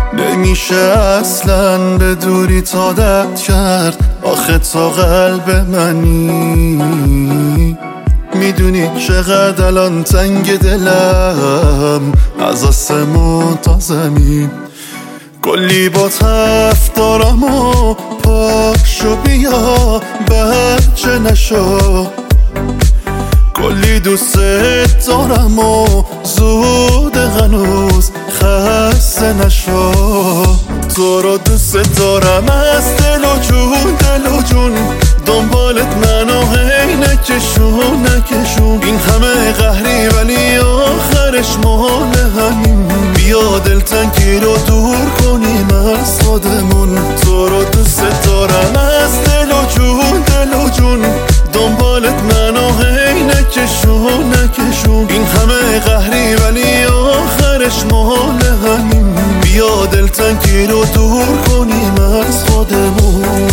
نمیشه اصلا به دوری عادت کرد. آخه تا قلب منی میدونی چقدر الان تنگ دلم، از آسمون تا زمین کلی با تف دارم و پاشو بیا بچه نشو. کلی دوست دارم و زود هنوز خسته نشو. تو رو دوست دارم از دل و جون، دل و جون دنبالت منو هی نکشون. این همه قهری ولی آخرش مال همین. بیا دلتنگی رو دور کنیم از خودمون. تو رو دوست دارم از دل و جون، دل و جون دنبالت منو هی نکشون. این همه قهری ولی آخرش مال همین. بیا دلتنگی رو دور کنیم از خودمون.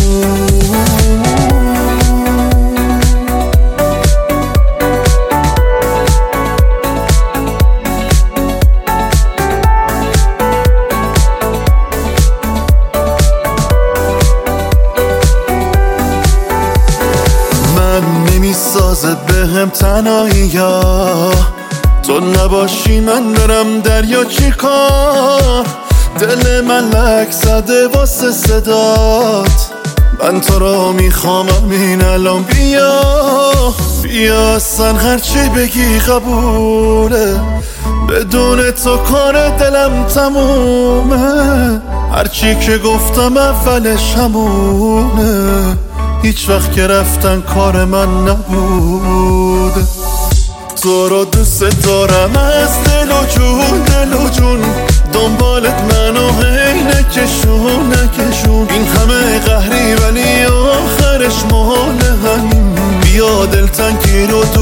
نمیسازه بهم تنهایی ها، تو نباشی من برم دریا چی کار. دل من لک زده واسه صدات، من تو رو میخوام همین الان. بیا اصلا هرچی بگی قبوله، بدون تو کار دلم تمومه. هرچی که گفتم اولش همونه، هیچ وقت که رفتن کار من نبود. تو رو دوست دارم از دل و جون، دل و جون دنبالت منو هی نکشون. این همه قهری ولی آخرش مال همین. بیا دلتنگی رو